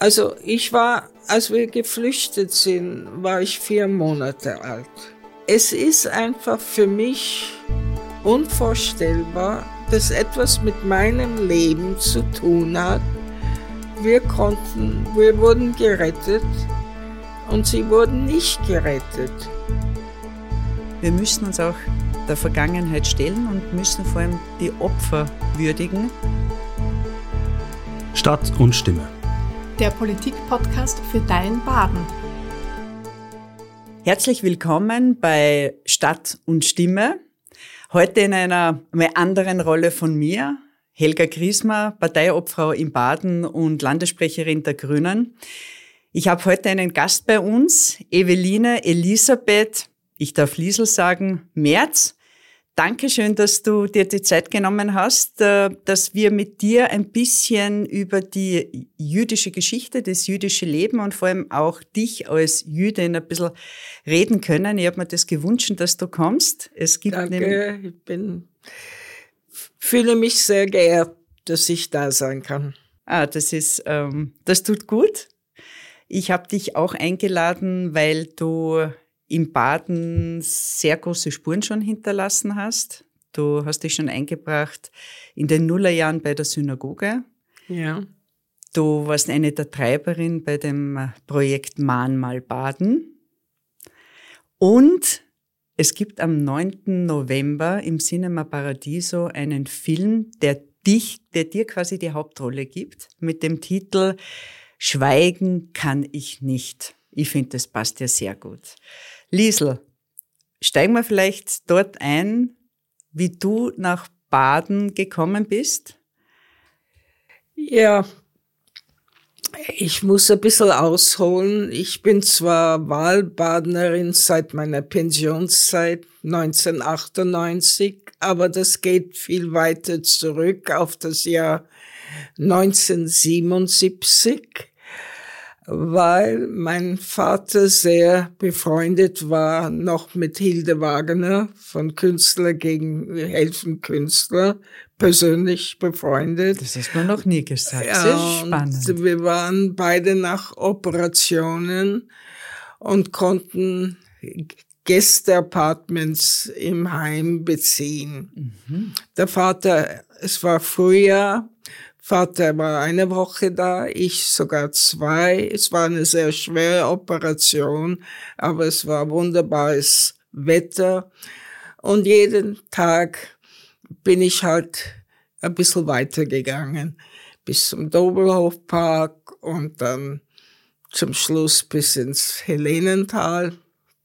Also als wir geflüchtet sind, war ich 4 Monate alt. Es ist einfach für mich unvorstellbar, dass etwas mit meinem Leben zu tun hat. Wir wurden gerettet und sie wurden nicht gerettet. Wir müssen uns auch der Vergangenheit stellen und müssen vor allem die Opfer würdigen. Stadt und Stimme. Der Politik-Podcast für dein Baden. Herzlich willkommen bei Stadt und Stimme. Heute in einer mal anderen Rolle von mir, Helga Griesmer, Parteiobfrau in Baden und Landessprecherin der Grünen. Ich habe heute einen Gast bei uns, Eveline Elisabeth, ich darf Liesl sagen, Merz. Dankeschön, dass du dir die Zeit genommen hast, dass wir mit dir ein bisschen über die jüdische Geschichte, das jüdische Leben und vor allem auch dich als Jüdin ein bisschen reden können. Ich habe mir das gewünscht, dass du kommst. Danke, ich fühle mich sehr geehrt, dass ich da sein kann. Das tut gut. Ich habe dich auch eingeladen, weil du in Baden sehr große Spuren schon hinterlassen hast. Du hast dich schon eingebracht in den Nullerjahren bei der Synagoge. Ja. Du warst eine der Treiberinnen bei dem Projekt Mahnmal Baden. Und es gibt am 9. November im Cinema Paradiso einen Film, der dir quasi die Hauptrolle gibt, mit dem Titel Schweigen kann ich nicht. Ich finde, das passt ja sehr gut. Liesl, steigen wir vielleicht dort ein, wie du nach Baden gekommen bist? Ja, ich muss ein bisschen ausholen. Ich bin zwar Wahlbadenerin seit meiner Pensionszeit 1998, aber das geht viel weiter zurück auf das Jahr 1977. Weil mein Vater sehr befreundet war noch mit Hilde Wagner von Künstler gegen Helfen Künstler, persönlich befreundet. Das hast du noch nie gesagt. Ja, sehr spannend. Und wir waren beide nach Operationen und konnten Gästeapartments im Heim beziehen. Mhm. Der Vater, es war Frühjahr, Vater war 1 Woche da, ich sogar 2. Es war eine sehr schwere Operation, aber es war wunderbares Wetter. Und jeden Tag bin ich halt ein bisschen weitergegangen, bis zum Dobelhofpark und dann zum Schluss bis ins Helenental.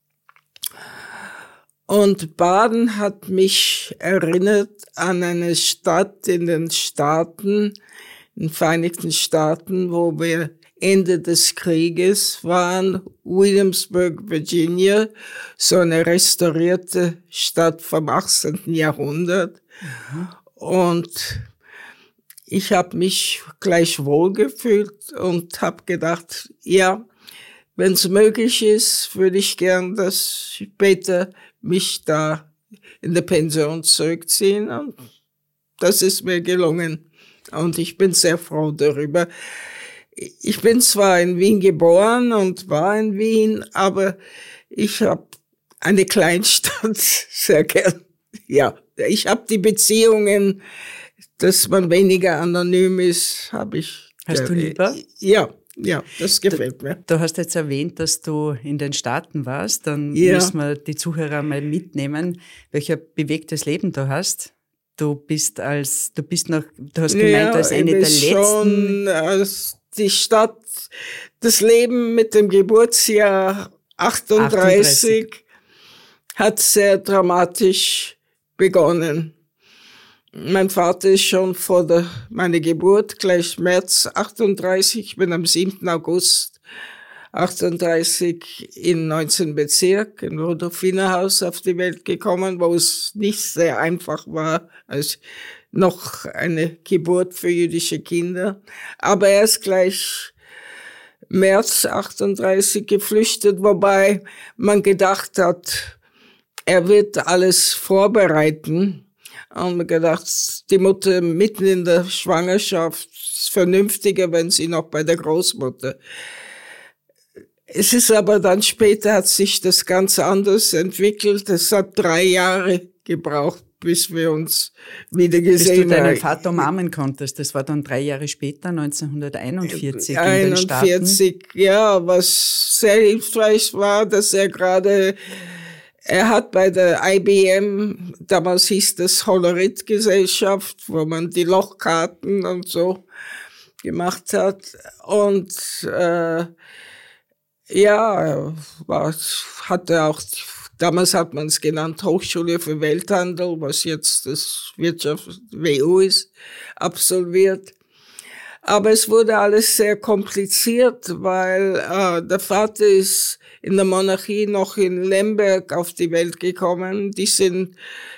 Und Baden hat mich erinnert an eine Stadt in den Staaten, in den Vereinigten Staaten, wo wir Ende des Krieges waren, Williamsburg, Virginia, so eine restaurierte Stadt vom 18. Jahrhundert. Mhm. Und ich habe mich gleich wohlgefühlt und habe gedacht, ja, wenn es möglich ist, würde ich gern, dass später mich da in der Pension zurückziehen. Und das ist mir gelungen. Und ich bin sehr froh darüber. Ich bin zwar in Wien geboren und war in Wien, aber ich habe eine Kleinstadt sehr gern. Ja, ich habe die Beziehungen, dass man weniger anonym ist, habe ich. Hast du lieber? Ja, das gefällt mir. Du hast jetzt erwähnt, dass du in den Staaten warst. Dann müssen wir die Zuhörer mal mitnehmen, welch ein bewegtes Leben du hast. Du hast gemeint, als eine der letzten. Die Stadt, das Leben mit dem Geburtsjahr 38. Hat sehr dramatisch begonnen. Mein Vater ist schon vor meiner Geburt, gleich März 38, ich bin am 7. August 38 in 19. Bezirk, in Rudolfinerhaus auf die Welt gekommen, wo es nicht sehr einfach war, als noch eine Geburt für jüdische Kinder. Aber er ist gleich März 38 geflüchtet, wobei man gedacht hat, er wird alles vorbereiten. Und mir gedacht, die Mutter mitten in der Schwangerschaft ist vernünftiger, wenn sie noch bei der Großmutter. Es ist aber dann später hat sich das ganz anders entwickelt. Es hat 3 Jahre gebraucht, bis wir uns wieder gesehen haben. Bis du deinen Vater umarmen konntest. Das war dann 3 Jahre später, 1941 in den Staaten. 41, ja, was sehr hilfreich war, dass er hat bei der IBM, damals hieß das Hollerith-Gesellschaft, wo man die Lochkarten und so gemacht hat. Und hatte auch, damals hat man es genannt, Hochschule für Welthandel, was jetzt das WU ist, absolviert. Aber es wurde alles sehr kompliziert, weil der Vater ist in der Monarchie noch in Lemberg auf die Welt gekommen. Die sind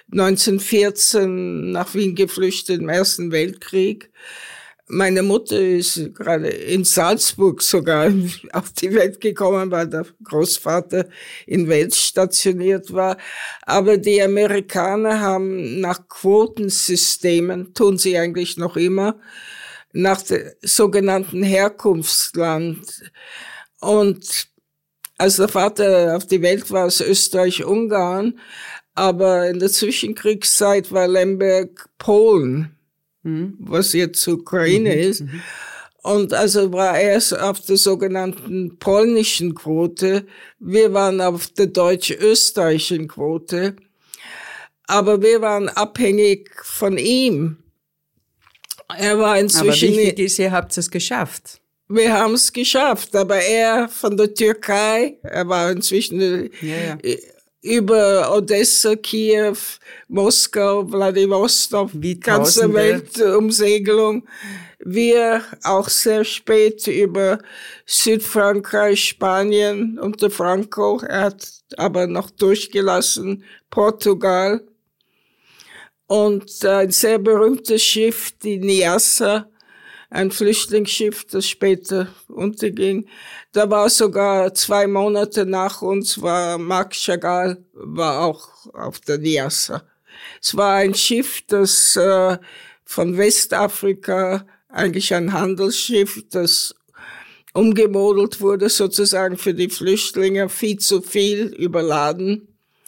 1914 nach Wien geflüchtet im Ersten Weltkrieg. Meine Mutter ist gerade in Salzburg sogar auf die Welt gekommen, weil der Großvater in Wels stationiert war. Aber die Amerikaner haben nach Quotensystemen, tun sie eigentlich noch immer, nach dem sogenannten Herkunftsland. Und als der Vater auf die Welt war, aus Österreich-Ungarn, aber in der Zwischenkriegszeit war Lemberg Polen, was jetzt Ukraine ist. Und also war er auf der sogenannten polnischen Quote. Wir waren auf der deutsch-österreichischen Quote. Aber wir waren abhängig von ihm. Er war inzwischen... Aber wichtig ist, ihr habt es geschafft. Wir haben es geschafft, aber er von der Türkei, er war inzwischen über Odessa, Kiew, Moskau, Wladiwostok, ganze Weltumsegelung. Wir auch sehr spät über Südfrankreich, Spanien unter Franco. Er hat aber noch durchgelassen, Portugal. Und ein sehr berühmtes Schiff, die Nyassa, ein Flüchtlingsschiff, das später unterging. Da war sogar 2 Monate nach uns, war Marc Chagall, war auch auf der Nyassa. Es war ein Schiff, das von Westafrika, eigentlich ein Handelsschiff, das umgemodelt wurde, sozusagen für die Flüchtlinge, viel zu viel überladen.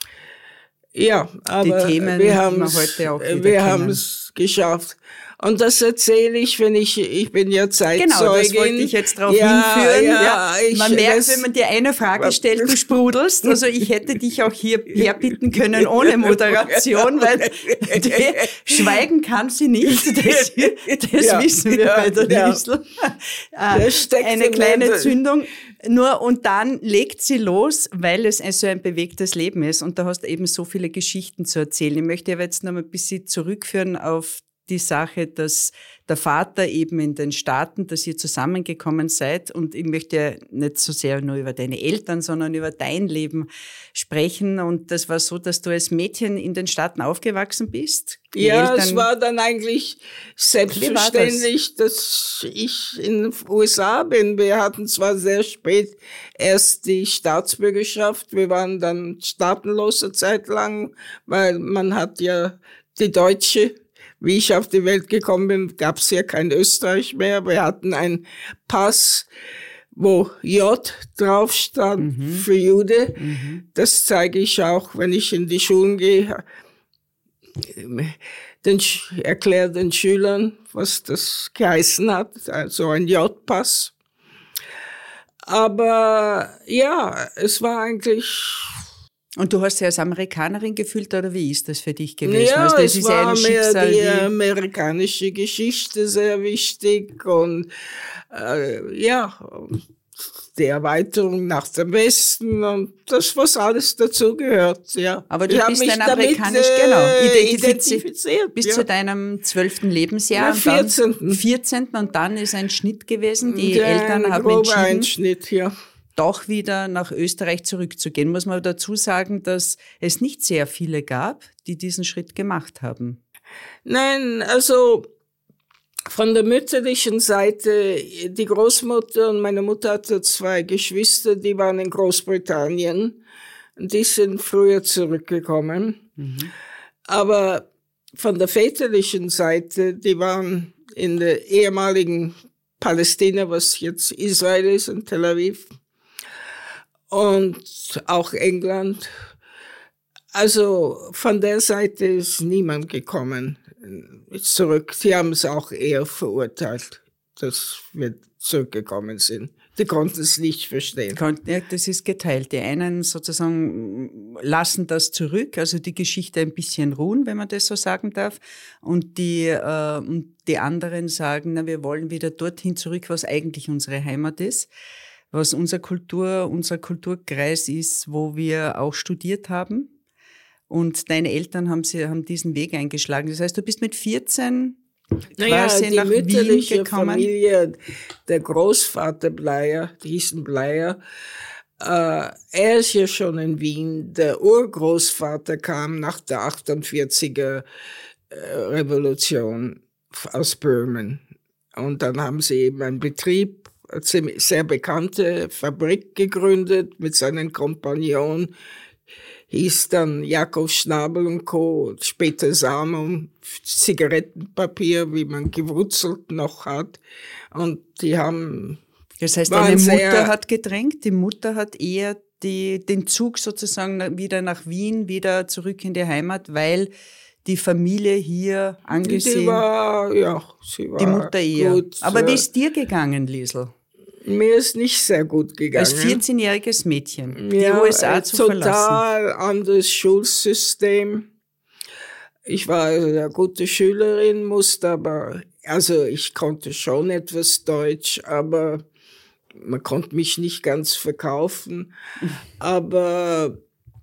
Ja, aber die Themen, wir haben es geschafft. Und das erzähle ich, wenn ich bin ja Zeitzeugin. Genau, das wollte ich jetzt darauf hinführen. Ja, man merkt, wenn man dir eine Frage stellt, du sprudelst. Also ich hätte dich auch hier herbitten können ohne Moderation, weil schweigen kann sie nicht. Das wissen wir bei der Liesl. Eine kleine Zündung. Nur, und dann legt sie los, weil es so ein bewegtes Leben ist. Und da hast du eben so viele Geschichten zu erzählen. Ich möchte aber jetzt noch mal ein bisschen zurückführen auf die Sache, dass der Vater eben in den Staaten, dass ihr zusammengekommen seid, und ich möchte ja nicht so sehr nur über deine Eltern, sondern über dein Leben sprechen. Und das war so, dass du als Mädchen in den Staaten aufgewachsen bist? Ja, es war dann eigentlich selbstverständlich, dass ich in den USA bin. Wir hatten zwar sehr spät erst die Staatsbürgerschaft, wir waren dann staatenlose Zeit lang, weil man hat ja die deutsche. Wie ich auf die Welt gekommen bin, gab es ja kein Österreich mehr. Wir hatten einen Pass, wo J drauf stand für Jude. Das zeige ich auch, wenn ich in die Schulen gehe. Erkläre den Schülern, was das geheißen hat. Also ein J-Pass. Aber ja, es war eigentlich... Und du hast dich als Amerikanerin gefühlt, oder wie ist das für dich gewesen? Ja, also das es ist war ein mir Schicksal, die amerikanische Geschichte sehr wichtig und die Erweiterung nach dem Westen und das, was alles dazugehört. Ja. Aber du bist ein amerikanisch, identifiziert. Bis zu deinem 12. Lebensjahr. Ja, 14. 14. Und dann ist ein Schnitt gewesen. Die Eltern haben entschieden, Einschnitt, ja. Doch wieder nach Österreich zurückzugehen. Muss man dazu sagen, dass es nicht sehr viele gab, die diesen Schritt gemacht haben. Nein, also von der mütterlichen Seite, die Großmutter und meine Mutter hatte 2 Geschwister, die waren in Großbritannien. Und die sind früher zurückgekommen. Aber von der väterlichen Seite, die waren in der ehemaligen Palästina, was jetzt Israel ist, in Tel Aviv. Und auch England. Also von der Seite ist niemand gekommen zurück. Sie haben es auch eher verurteilt, dass wir zurückgekommen sind. Die konnten es nicht verstehen. Ja, das ist geteilt. Die einen sozusagen lassen das zurück, also die Geschichte ein bisschen ruhen, wenn man das so sagen darf. Und die anderen sagen, na, wir wollen wieder dorthin zurück, was eigentlich unsere Heimat ist, was unser Kulturkreis ist, wo wir auch studiert haben. Und deine Eltern haben diesen Weg eingeschlagen. Das heißt, du bist mit 14 quasi die nach mütterliche Wien gekommen. Familie, der Großvater Bleier, die hießen Bleier, er ist ja schon in Wien. Der Urgroßvater kam nach der 48er Revolution aus Böhmen. Und dann haben sie eben einen Betrieb, eine sehr bekannte Fabrik gegründet mit seinen Kompagnonen. Hieß dann Jakob Schnabel und Co., später Samum, Zigarettenpapier, wie man gewurzelt noch hat. Und die haben... Das heißt, deine Mutter hat gedrängt, die Mutter hat eher den Zug sozusagen wieder nach Wien, wieder zurück in die Heimat, weil die Familie hier angesehen... Sie war die Mutter eher. Gut. Aber wie ist dir gegangen, Liesl? Mir ist nicht sehr gut gegangen. Als 14-jähriges Mädchen, die USA zu verlassen. Total anderes Schulsystem. Ich war eine gute Schülerin, ich konnte schon etwas Deutsch, aber man konnte mich nicht ganz verkaufen. Aber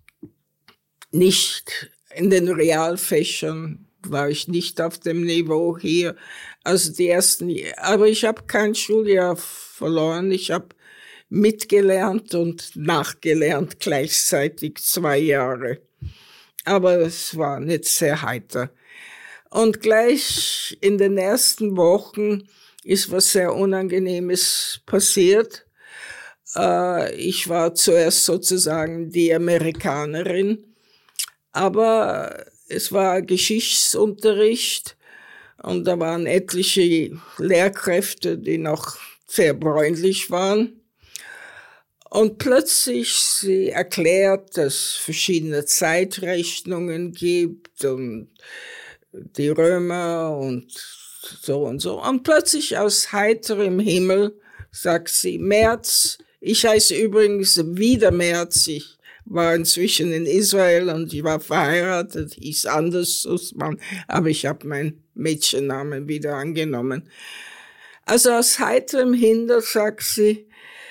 nicht in den Realfächern war ich nicht auf dem Niveau hier. Also aber ich habe kein Schuljahr verloren. Ich habe mitgelernt und nachgelernt gleichzeitig 2 Jahre. Aber es war nicht sehr heiter. Und gleich in den ersten Wochen ist was sehr Unangenehmes passiert. Ich war zuerst sozusagen die Amerikanerin, aber es war Geschichtsunterricht und da waren etliche Lehrkräfte, die noch sehr bräunlich waren. Und plötzlich sie erklärt, dass es verschiedene Zeitrechnungen gibt und die Römer und so und so. Und plötzlich aus heiterem Himmel sagt sie, Merz, ich heiße übrigens wieder Merz, ich war inzwischen in Israel und ich war verheiratet, hieß anders Sussmann, aber ich habe meinen Mädchennamen wieder angenommen. Also aus heiterem Himmel sagt sie,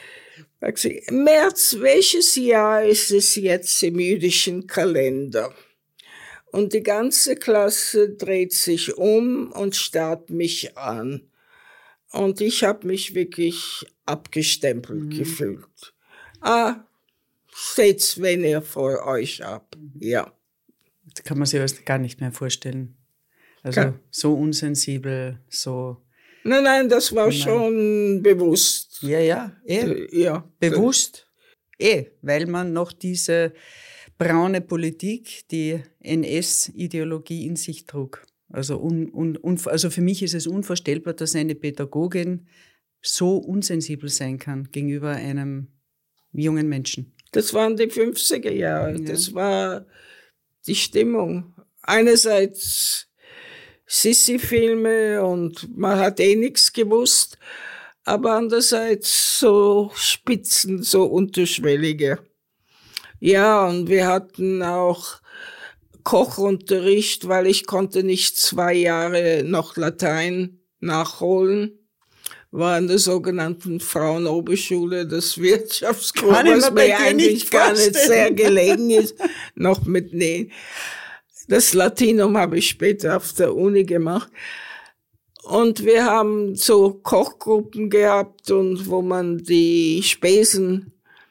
Merz, welches Jahr ist es jetzt im jüdischen Kalender? Und die ganze Klasse dreht sich um und starrt mich an. Und ich habe mich wirklich abgestempelt gefühlt. Seht's, wenn ihr vor euch ab. Ja. Das kann man sich das gar nicht mehr vorstellen. Also so unsensibel, so... Nein, das war schon bewusst. Ja. Bewusst. Weil man noch diese braune Politik, die NS-Ideologie in sich trug. Also, also für mich ist es unvorstellbar, dass eine Pädagogin so unsensibel sein kann gegenüber einem jungen Menschen. Das waren die 50er Jahre. Ja. Das war die Stimmung. Einerseits Sissi-Filme und man hat nichts gewusst, aber andererseits so Spitzen, so unterschwellige. Ja, und wir hatten auch Kochunterricht, weil ich konnte nicht 2 Jahre noch Latein nachholen. War in der sogenannten Frauenoberschule, das Wirtschaftskurs, was mir eigentlich gar nicht sehr gelegen ist, noch mitnehmen. Das Latinum habe ich später auf der Uni gemacht. Und wir haben so Kochgruppen gehabt und wo man die Spesen,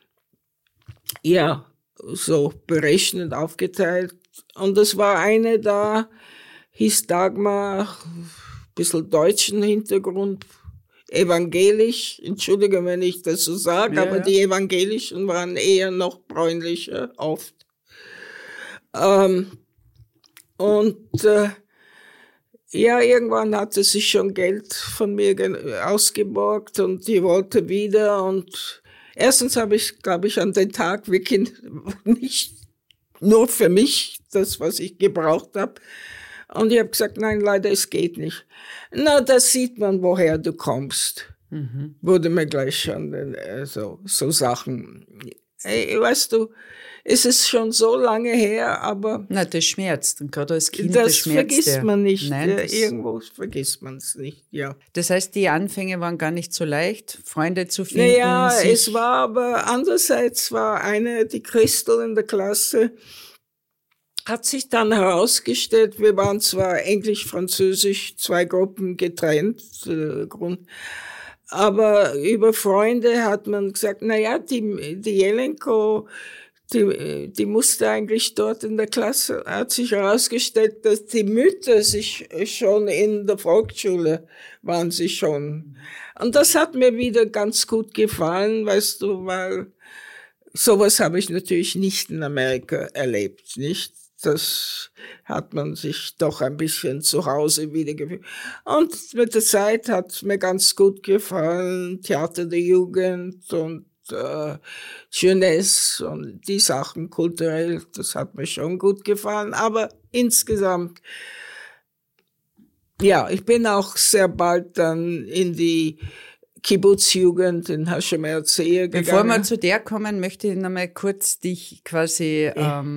so berechnet, aufgeteilt. Und es war eine da, hieß Dagmar, bisschen deutschen Hintergrund, evangelisch, entschuldige, wenn ich das so sage, aber die Evangelischen waren eher noch bräunlicher, oft. Ja, irgendwann hatte sie schon Geld von mir ausgeborgt und die wollte wieder. Und erstens habe ich, glaube ich, an den Tag wirklich nicht nur für mich das, was ich gebraucht habe. Und ich habe gesagt, nein, leider, es geht nicht. Na, das sieht man, woher du kommst. Wurde mir gleich schon so Sachen. Ey, weißt du, es ist schon so lange her, aber Na, das schmerzt. Und gerade als Kind, das schmerzt vergisst man nicht. Nein, Irgendwo vergisst man es nicht, ja. Das heißt, die Anfänge waren gar nicht so leicht, Freunde zu finden? Naja, es war aber andererseits die Christel in der Klasse, hat sich dann herausgestellt, wir waren zwar Englisch, Französisch, 2 Gruppen getrennt, aber über Freunde hat man gesagt, naja, die Jelenko, die musste eigentlich dort in der Klasse, hat sich herausgestellt, dass die Mütter sich schon in der Volksschule waren sie schon. Und das hat mir wieder ganz gut gefallen, weißt du, weil sowas habe ich natürlich nicht in Amerika erlebt, nicht? Das hat man sich doch ein bisschen zu Hause wiedergefühlt. Und mit der Zeit hat es mir ganz gut gefallen, Theater der Jugend und Jeunesse und die Sachen kulturell, das hat mir schon gut gefallen. Aber insgesamt, ja, ich bin auch sehr bald dann in die Kibbutz-Jugend in Hashem Herzl gegangen. Bevor wir zu der kommen, möchte ich noch mal kurz dich quasi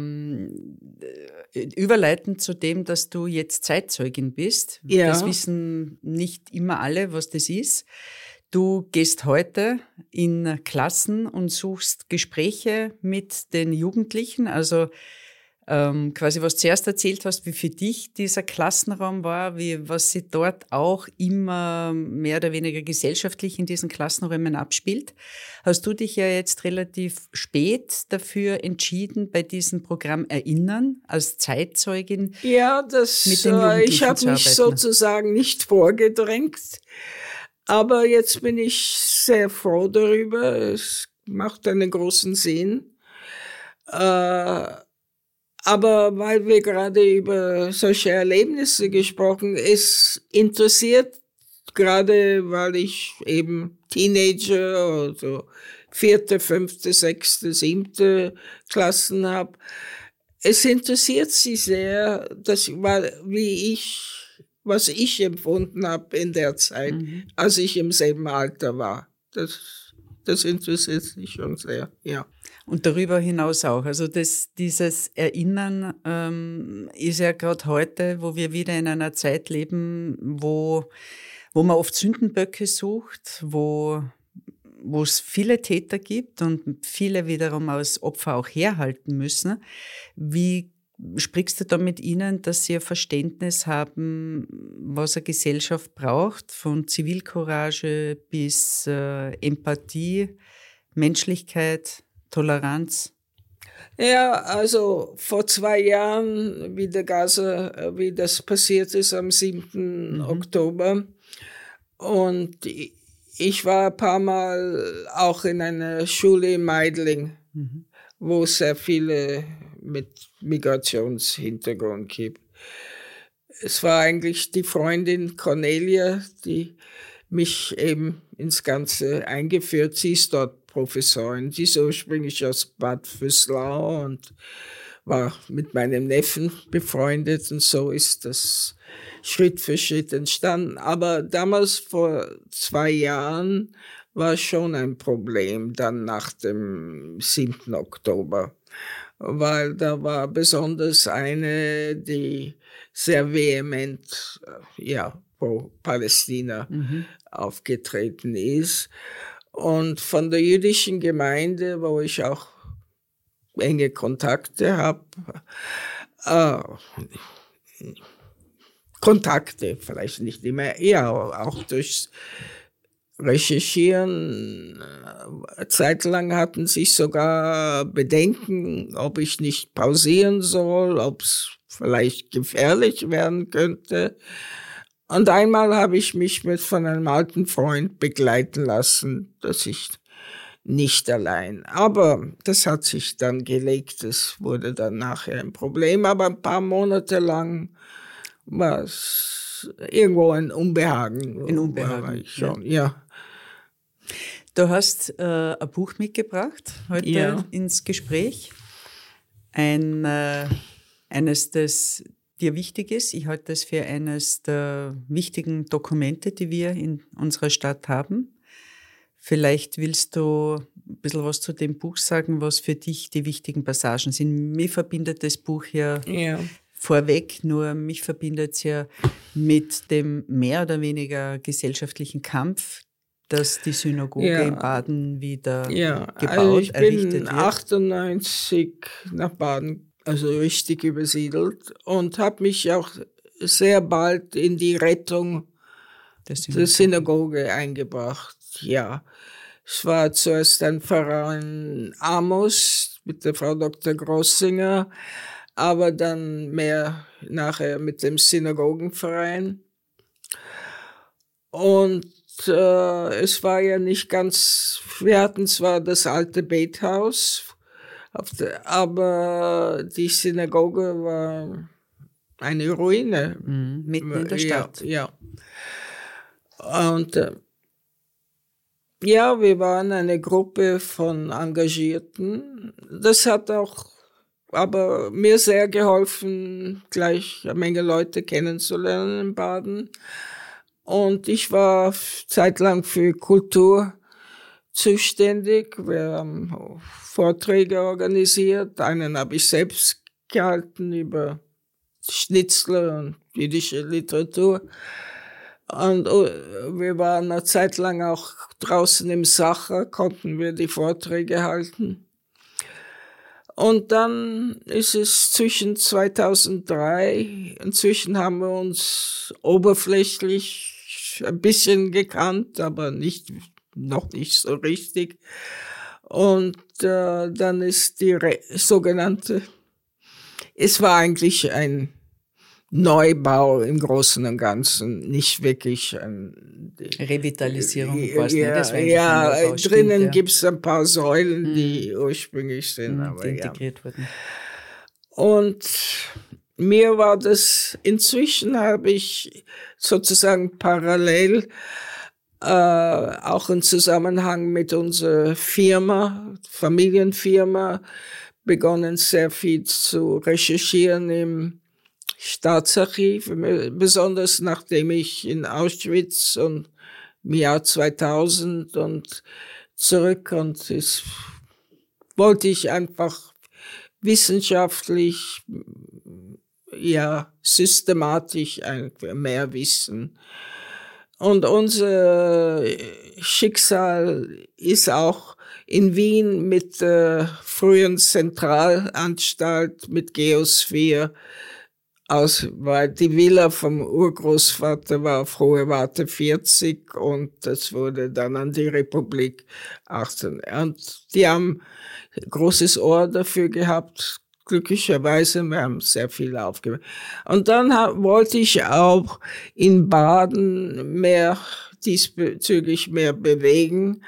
überleiten zu dem, dass du jetzt Zeitzeugin bist. Ja. Das wissen nicht immer alle, was das ist. Du gehst heute in Klassen und suchst Gespräche mit den Jugendlichen, also quasi was du zuerst erzählt hast, wie für dich dieser Klassenraum war, was sich dort auch immer mehr oder weniger gesellschaftlich in diesen Klassenräumen abspielt. Hast du dich ja jetzt relativ spät dafür entschieden, bei diesem Programm Erinnern als Zeitzeugin ja, mit den Jugendlichen ich habe mich sozusagen nicht vorgedrängt, aber jetzt bin ich sehr froh darüber. Es macht einen großen Sinn. Aber weil wir gerade über solche Erlebnisse gesprochen, es interessiert, gerade weil ich eben Teenager oder 4., 5., 6., 7. Klassen habe, es interessiert sie sehr, was ich empfunden habe in der Zeit, als ich im selben Alter war. Das interessiert mich schon sehr, ja. Und darüber hinaus auch. Also dieses Erinnern ist ja gerade heute, wo wir wieder in einer Zeit leben, wo man oft Sündenböcke sucht, wo es viele Täter gibt und viele wiederum als Opfer auch herhalten müssen. Wie sprichst du da mit ihnen, dass sie ein Verständnis haben, was eine Gesellschaft braucht, von Zivilcourage bis Empathie, Menschlichkeit, Toleranz? Ja, also vor 2 Jahren, wie das passiert ist am 7. Oktober. Und ich war ein paar Mal auch in einer Schule in Meidling, wo es sehr viele mit Migrationshintergrund gibt. Es war eigentlich die Freundin Cornelia, die mich eben ins Ganze eingeführt. Sie ist dort Professorin. Sie ist ursprünglich aus Bad Vöslau und war mit meinem Neffen befreundet und so ist das Schritt für Schritt entstanden. Aber damals vor 2 Jahren war schon ein Problem, dann nach dem 7. Oktober. Weil da war besonders eine, die sehr vehement, pro Palästina aufgetreten ist. Und von der jüdischen Gemeinde, wo ich auch enge Kontakte habe, Kontakte, vielleicht nicht immer, eher auch durchs Recherchieren. Zeitlang hatten sich sogar Bedenken, ob ich nicht pausieren soll, ob es vielleicht gefährlich werden könnte. Und einmal habe ich mich von einem alten Freund begleiten lassen, dass ich nicht allein. Aber das hat sich dann gelegt, es wurde dann nachher ein Problem. Aber ein paar Monate lang war es irgendwo ein Unbehagen. Ein Unbehagen, war ich schon, ja. Du hast ein Buch mitgebracht heute ins Gespräch. Eines, das dir wichtig ist. Ich halte das für eines der wichtigen Dokumente, die wir in unserer Stadt haben. Vielleicht willst du ein bisschen was zu dem Buch sagen, was für dich die wichtigen Passagen sind. Mich verbindet das Buch ja vorweg, nur mich verbindet es ja mit dem mehr oder weniger gesellschaftlichen Kampf, dass die Synagoge in Baden wieder gebaut, errichtet wird. Ich bin 98 nach Baden, also richtig übersiedelt, und habe mich auch sehr bald in die Rettung der Synagoge eingebracht. Ja, es war zuerst ein Verein Amos mit der Frau Dr. Grossinger, aber dann mehr nachher mit dem Synagogenverein. Und es war ja nicht ganz, wir hatten zwar das alte Bethaus, aber die Synagoge war eine Ruine. Mitten in der Stadt. Ja. Und wir waren eine Gruppe von Engagierten. Das hat auch aber mir sehr geholfen, gleich eine Menge Leute kennenzulernen in Baden. Und ich war zeitlang für Kultur zuständig. Wir haben Vorträge organisiert. Einen habe ich selbst gehalten über Schnitzler und jüdische Literatur. Und wir waren eine Zeit lang auch draußen im Sacher, konnten wir die Vorträge halten. Und dann ist es zwischen 2003, inzwischen haben wir uns oberflächlich ein bisschen gekannt, aber noch nicht so richtig. Und dann ist die sogenannte, es war eigentlich ein Neubau im Großen und Ganzen, nicht wirklich ein Revitalisierung quasi. Drinnen gibt's ein paar Säulen, die ursprünglich sind, aber die integriert wurden. Und mir war das, inzwischen habe ich sozusagen parallel auch im Zusammenhang mit unserer Firma, Familienfirma, begonnen, sehr viel zu recherchieren im Staatsarchiv, besonders nachdem ich in Auschwitz und im Jahr 2000 und zurück, und das wollte ich einfach wissenschaftlich, systematisch mehr wissen. Und unser Schicksal ist auch in Wien mit der frühen Zentralanstalt, mit Geosphäre, weil die Villa vom Urgroßvater war auf Hohe Warte 40 und das wurde dann an die Republik 18. Und die haben großes Ohr dafür gehabt, glücklicherweise, wir haben sehr viel aufgehört. Und dann wollte ich auch in Baden diesbezüglich mehr bewegen,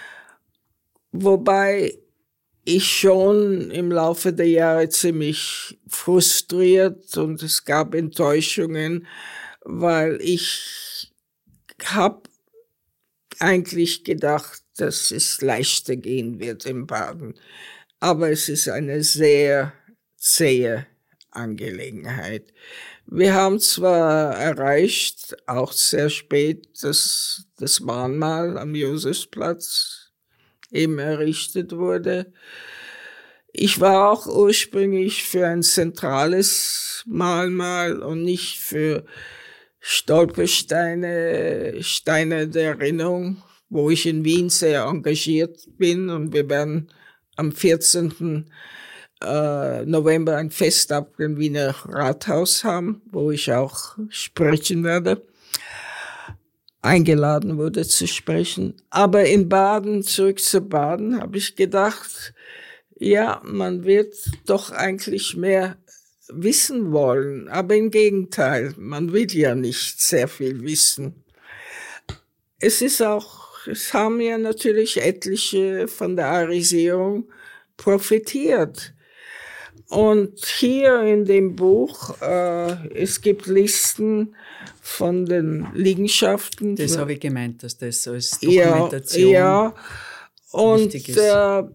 wobei ich schon im Laufe der Jahre ziemlich frustriert, und es gab Enttäuschungen, weil ich habe eigentlich gedacht, dass es leichter gehen wird in Baden. Aber es ist eine sehr zähe Angelegenheit. Wir haben zwar erreicht, auch sehr spät, dass das Mahnmal am Josefsplatz eben errichtet wurde. Ich war auch ursprünglich für ein zentrales Mahnmal und nicht für Stolpersteine, Steine der Erinnerung, wo ich in Wien sehr engagiert bin, und wir werden am 14. November ein Fest ab dem Wiener Rathaus haben, wo ich auch sprechen werde. Eingeladen wurde zu sprechen. Aber in Baden, zurück zu Baden, habe ich gedacht, ja, man wird doch eigentlich mehr wissen wollen. Aber im Gegenteil, man will ja nicht sehr viel wissen. Es haben ja natürlich etliche von der Arisierung profitiert. Und hier in dem Buch, es gibt Listen von den Liegenschaften. Das habe ich gemeint, dass das als Dokumentation ja. Und wichtig ist.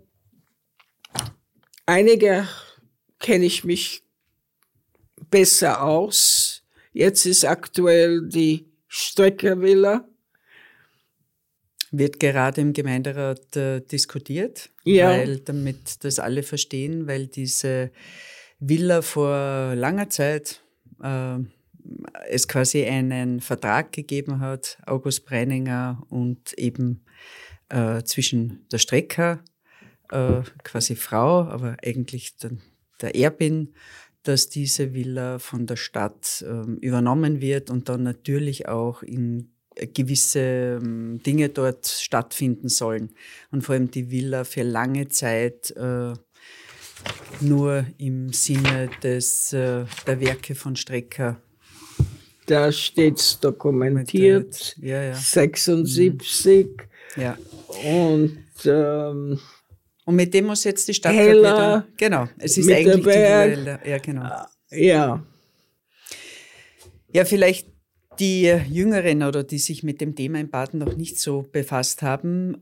Einige kenne ich mich besser aus. Jetzt ist aktuell die Strecker-Villa. Wird gerade im Gemeinderat diskutiert, weil damit das alle verstehen, weil diese Villa vor langer Zeit es quasi einen Vertrag gegeben hat, August Breininger und eben zwischen der Strecker, quasi Frau, aber eigentlich der Erbin, dass diese Villa von der Stadt übernommen wird und dann natürlich auch in gewisse Dinge dort stattfinden sollen. Und vor allem die Villa für lange Zeit nur im Sinne der Werke von Strecker. Da steht es dokumentiert, ja. 76. Ja. Und mit dem muss jetzt die Stadt Heller, wieder... Genau, es ist mit eigentlich der Berg, die Villa. Ja, genau. Ja. Ja, vielleicht die Jüngeren oder die sich mit dem Thema in Baden noch nicht so befasst haben,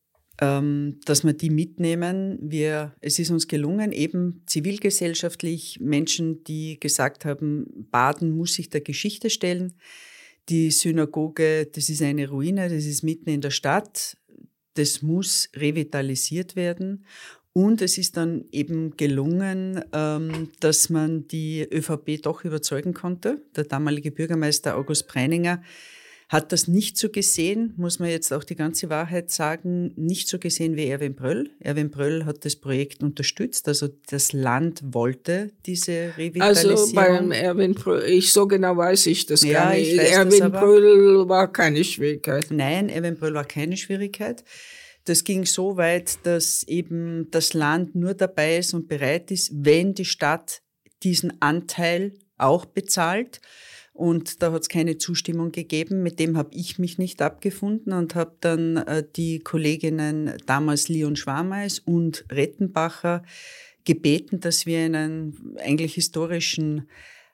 dass wir die mitnehmen. Es ist uns gelungen, eben zivilgesellschaftlich Menschen, die gesagt haben, Baden muss sich der Geschichte stellen. Die Synagoge, das ist eine Ruine, das ist mitten in der Stadt. Das muss revitalisiert werden. Und es ist dann eben gelungen, dass man die ÖVP doch überzeugen konnte. Der damalige Bürgermeister August Breininger hat das nicht so gesehen, muss man jetzt auch die ganze Wahrheit sagen, nicht so gesehen wie Erwin Bröll. Erwin Bröll hat das Projekt unterstützt, also das Land wollte diese Revitalisierung. Also beim Erwin Bröll, so genau weiß ich das gar nicht. Ich weiß Erwin Bröll war keine Schwierigkeit. Nein, Erwin Bröll war keine Schwierigkeit. Das ging so weit, dass eben das Land nur dabei ist und bereit ist, wenn die Stadt diesen Anteil auch bezahlt. Und da hat es keine Zustimmung gegeben. Mit dem habe ich mich nicht abgefunden und habe dann die Kolleginnen damals Leon Schwarmeis und Rettenbacher gebeten, dass wir einen eigentlich historischen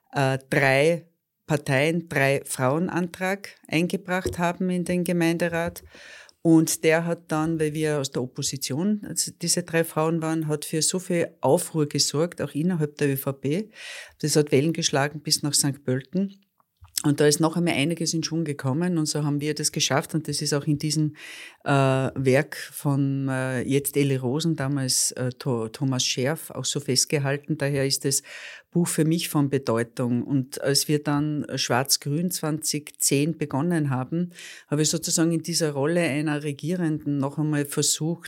3 Frauenantrag eingebracht haben in den Gemeinderat. Und der hat dann, weil wir aus der Opposition, also diese 3 Frauen waren, hat für so viel Aufruhr gesorgt, auch innerhalb der ÖVP. Das hat Wellen geschlagen bis nach St. Pölten. Und da ist noch einmal einiges in Schwung gekommen und so haben wir das geschafft und das ist auch in diesem Werk von jetzt Eli Rosen, damals Thomas Scherf, auch so festgehalten. Daher ist das Buch für mich von Bedeutung. Und als wir dann Schwarz-Grün 2010 begonnen haben, habe ich sozusagen in dieser Rolle einer Regierenden noch einmal versucht,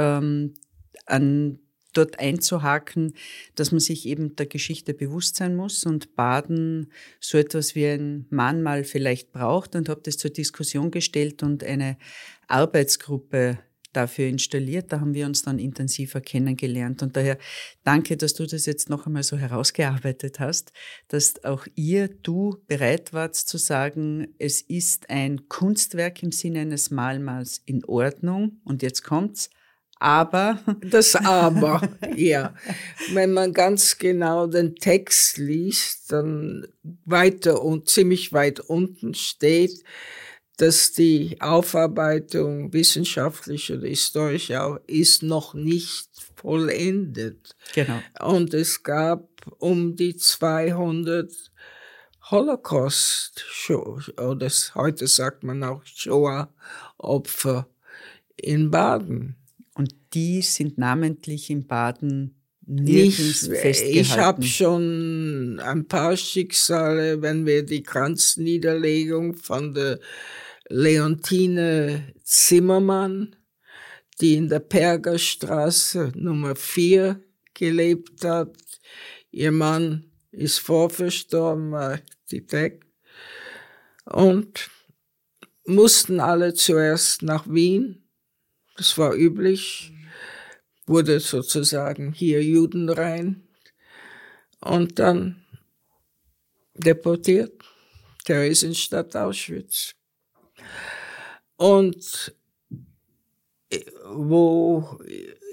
dort einzuhaken, dass man sich eben der Geschichte bewusst sein muss und Baden so etwas wie ein Mahnmal vielleicht braucht und habe das zur Diskussion gestellt und eine Arbeitsgruppe dafür installiert. Da haben wir uns dann intensiver kennengelernt und daher danke, dass du das jetzt noch einmal so herausgearbeitet hast, dass auch du bereit wart zu sagen, es ist ein Kunstwerk im Sinne eines Mahnmals in Ordnung und jetzt kommt's. Aber. Das Aber, ja. Wenn man ganz genau den Text liest, dann weiter und ziemlich weit unten steht, dass die Aufarbeitung wissenschaftlich oder historisch auch ist noch nicht vollendet. Genau. Und es gab um die 200 Holocaust, oder heute sagt man auch Shoah-Opfer in Baden. Und die sind namentlich in Baden nirgends festgehalten. Ich habe schon ein paar Schicksale, wenn wir die Kranzniederlegung von der Leontine Zimmermann, die in der Pergerstraße Nummer 4 gelebt hat. Ihr Mann ist vorverstorben, war Architekt. Und mussten alle zuerst nach Wien. Das war üblich, wurde sozusagen hier Judenrein und dann deportiert, Theresienstadt Auschwitz. Und wo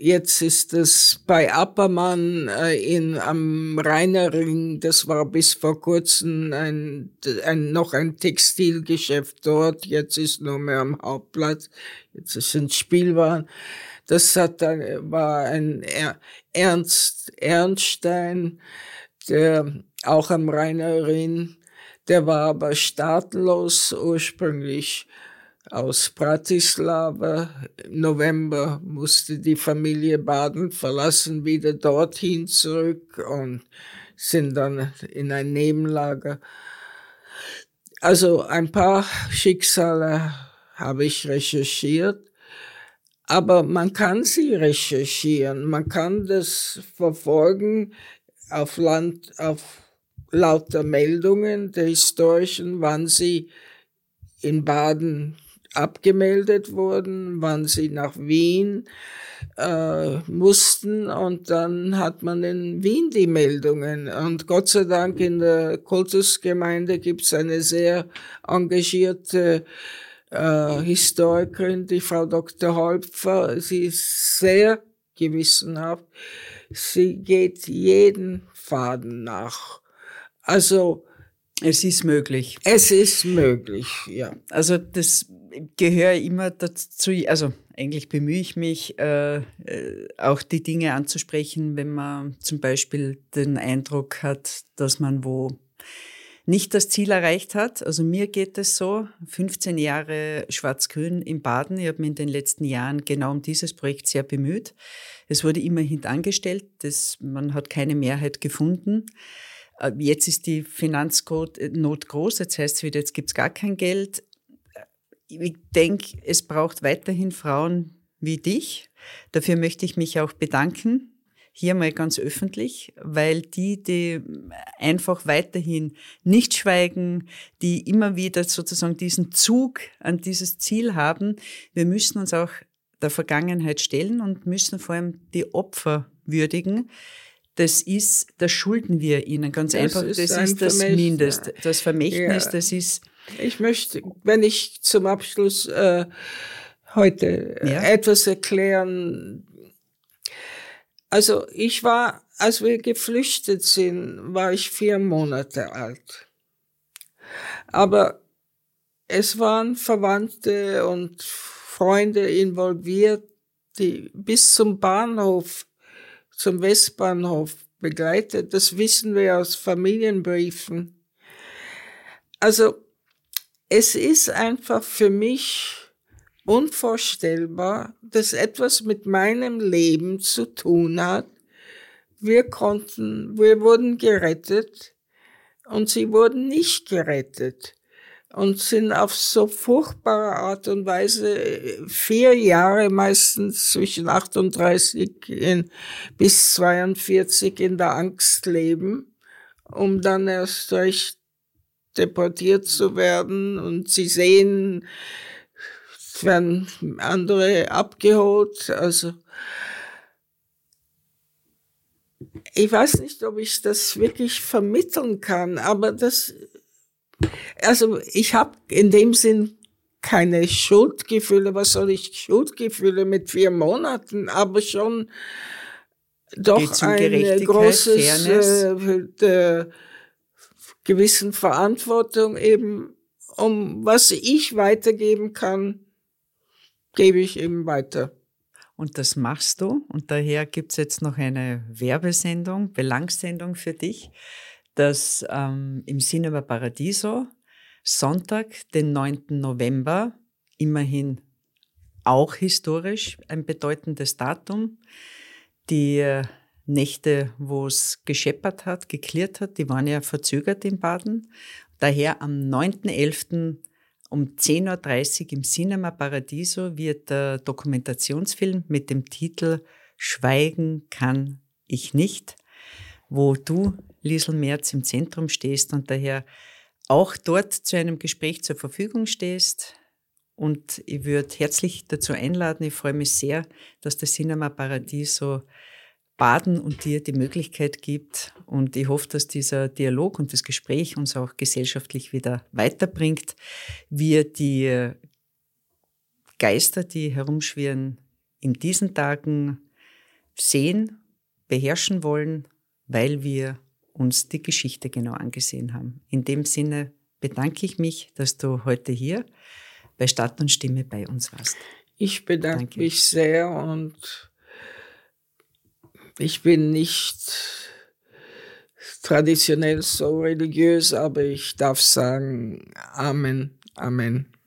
jetzt ist es bei Appermann am Rheinering, das war bis vor kurzem noch ein Textilgeschäft dort, jetzt ist nur mehr am Hauptplatz, jetzt sind Spielwaren. Das war ein Ernst Ernstein, der auch am Rheinering, der war aber staatenlos ursprünglich aus Bratislava. Im November musste die Familie Baden verlassen, wieder dorthin zurück und sind dann in ein Nebenlager. Also ein paar Schicksale habe ich recherchiert, aber man kann sie recherchieren, man kann das verfolgen auf lauter Meldungen der Historischen, wann sie in Baden abgemeldet wurden, wann sie nach Wien mussten, und dann hat man in Wien die Meldungen. Und Gott sei Dank in der Kultusgemeinde gibt es eine sehr engagierte Historikerin, die Frau Dr. Holpfer. Sie ist sehr gewissenhaft. Sie geht jeden Faden nach. Also es ist möglich. Es ist möglich, ja. Also das gehöre immer dazu, also eigentlich bemühe ich mich, auch die Dinge anzusprechen, wenn man zum Beispiel den Eindruck hat, dass man wo nicht das Ziel erreicht hat. Also mir geht es so, 15 Jahre Schwarz-Grün in Baden. Ich habe mich in den letzten Jahren genau um dieses Projekt sehr bemüht. Es wurde immer hintangestellt, man hat keine Mehrheit gefunden. Jetzt ist die Finanznot groß, jetzt heißt es wieder, jetzt gibt's gar kein Geld. Ich denke, es braucht weiterhin Frauen wie dich. Dafür möchte ich mich auch bedanken, hier mal ganz öffentlich, weil die einfach weiterhin nicht schweigen, die immer wieder sozusagen diesen Zug an dieses Ziel haben. Wir müssen uns auch der Vergangenheit stellen und müssen vor allem die Opfer würdigen. Das schulden wir ihnen ganz einfach. Das ist das Mindeste. Das Vermächtnis, das ist. Ich möchte, wenn ich zum Abschluss heute etwas erklären. Also als wir geflüchtet sind, war ich 4 Monate alt. Aber es waren Verwandte und Freunde involviert, die bis zum Bahnhof, zum Westbahnhof begleitet. Das wissen wir aus Familienbriefen. Also es ist einfach für mich unvorstellbar, dass etwas mit meinem Leben zu tun hat. Wir wurden gerettet und sie wurden nicht gerettet und sind auf so furchtbare Art und Weise 4 Jahre, meistens zwischen 38 bis 42 in der Angst leben, um dann erst recht deportiert zu werden. Und sie sehen, es werden andere abgeholt. Also ich weiß nicht, ob ich das wirklich vermitteln kann, aber ich habe in dem Sinn keine Schuldgefühle. Was soll ich Schuldgefühle mit 4 Monaten? Aber schon doch ein großes gewissen Verantwortung eben, um was ich weitergeben kann, gebe ich eben weiter. Und das machst du. Und daher gibt's jetzt noch eine Werbesendung, Belangssendung für dich, dass im Cinema Paradiso Sonntag, den 9. November, immerhin auch historisch ein bedeutendes Datum, die Nächte, wo es gescheppert hat, geklirrt hat, die waren ja verzögert in Baden. Daher am 9.11. um 10.30 Uhr im Cinema Paradiso wird der Dokumentationsfilm mit dem Titel Schweigen kann ich nicht, wo du, Liesl Merz, im Zentrum stehst und daher auch dort zu einem Gespräch zur Verfügung stehst. Und ich würde herzlich dazu einladen, ich freue mich sehr, dass der Cinema Paradiso Baden und dir die Möglichkeit gibt. Und ich hoffe, dass dieser Dialog und das Gespräch uns auch gesellschaftlich wieder weiterbringt. Wir die Geister, die herumschwirren, in diesen Tagen sehen, beherrschen wollen, weil wir uns die Geschichte genau angesehen haben. In dem Sinne bedanke ich mich, dass du heute hier bei Stadt und Stimme bei uns warst. Ich bedanke mich sehr und ich bin nicht traditionell so religiös, aber ich darf sagen, Amen, Amen.